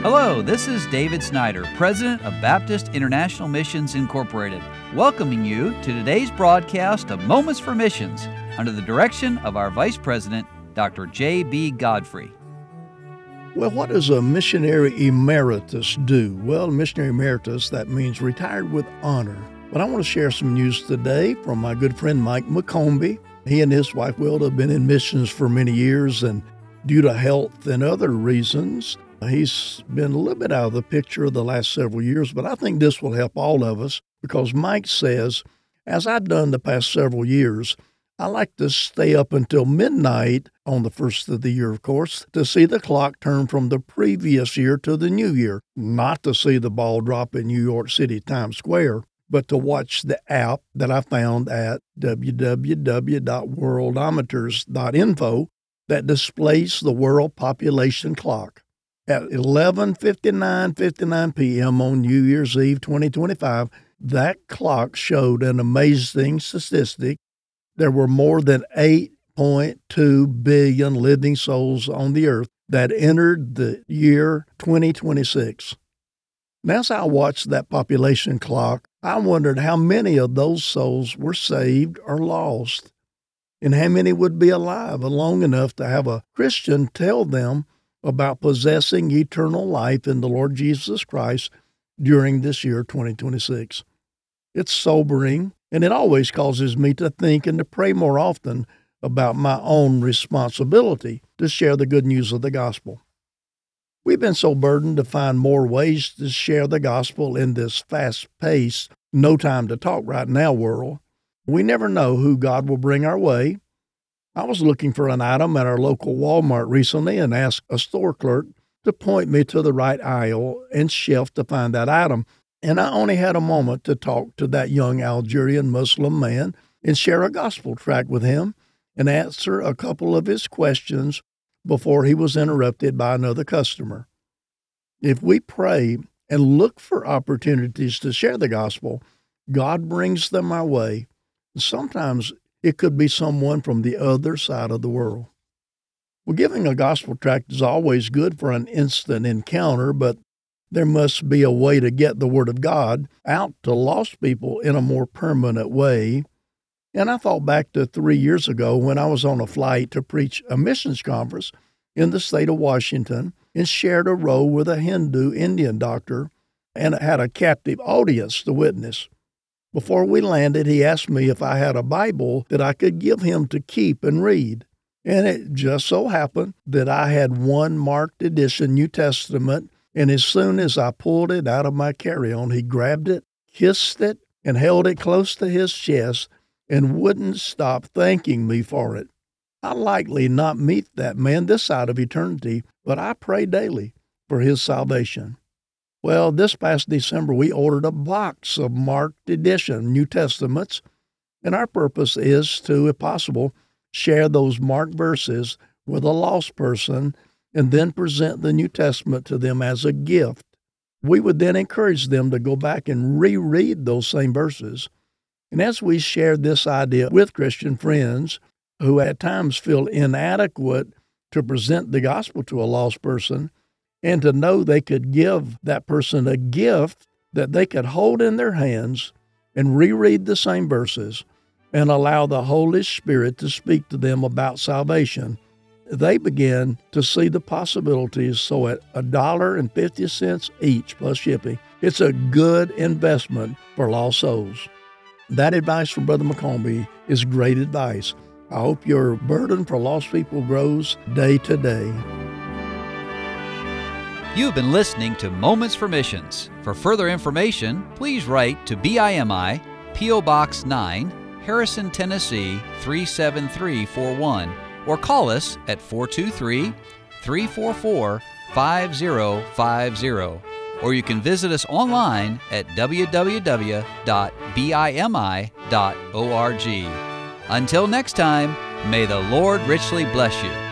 Hello, this is David Snyder, President of Baptist International Missions Incorporated, welcoming you to today's broadcast of Moments for Missions under the direction of our Vice President, Dr. J.B. Godfrey. Well, what does a missionary emeritus do? Well, missionary emeritus, that means retired with honor. But I want to share some news today from my good friend Mike McCombie. He and his wife Wilda have been in missions for many years, and due to health and other reasons, he's been a little bit out of the picture the last several years, but I think this will help all of us because Mike says, as I've done the past several years, I like to stay up until midnight on the first of the year, of course, to see the clock turn from the previous year to the new year, not to see the ball drop in New York City, Times Square, but to watch the app that I found at www.worldometers.info that displays the world population clock. At 11:59 p.m. on New Year's Eve 2025, that clock showed an amazing statistic. There were more than 8.2 billion living souls on the earth that entered the year 2026. Now, as I watched that population clock, I wondered how many of those souls were saved or lost, and how many would be alive long enough to have a Christian tell them about possessing eternal life in the Lord Jesus Christ during this year 2026. It's sobering, and it always causes me to think and to pray more often about my own responsibility to share the good news of the gospel. We've been so burdened to find more ways to share the gospel in this fast-paced, no time to talk right now world. We never know who God will bring our way. I was looking for an item at our local Walmart recently and asked a store clerk to point me to the right aisle and shelf to find that item. And I only had a moment to talk to that young Algerian Muslim man and share a gospel tract with him and answer a couple of his questions before he was interrupted by another customer. If we pray and look for opportunities to share the gospel, God brings them our way. Sometimes it could be someone from the other side of the world. Well, giving a gospel tract is always good for an instant encounter, but there must be a way to get the Word of God out to lost people in a more permanent way. And I thought back to 3 years ago when I was on a flight to preach a missions conference in the state of Washington and shared a row with a Hindu Indian doctor and had a captive audience to witness. Before we landed, he asked me if I had a Bible that I could give him to keep and read. And it just so happened that I had one marked edition New Testament, and as soon as I pulled it out of my carry-on, he grabbed it, kissed it, and held it close to his chest and wouldn't stop thanking me for it. I'll likely not meet that man this side of eternity, but I pray daily for his salvation. Well, this past December, we ordered a box of marked edition New Testaments, and our purpose is to, if possible, share those marked verses with a lost person and then present the New Testament to them as a gift. We would then encourage them to go back and reread those same verses. And as we shared this idea with Christian friends who at times feel inadequate to present the gospel to a lost person, and to know they could give that person a gift that they could hold in their hands and reread the same verses and allow the Holy Spirit to speak to them about salvation, they began to see the possibilities. So at $1.50 each plus shipping, it's a good investment for lost souls. That advice from Brother McCombie is great advice. I hope your burden for lost people grows day to day. You've been listening to Moments for Missions. For further information, please write to BIMI, P.O. Box 9, Harrison, Tennessee 37341, or call us at 423-344-5050. Or you can visit us online at www.bimi.org. Until next time, may the Lord richly bless you.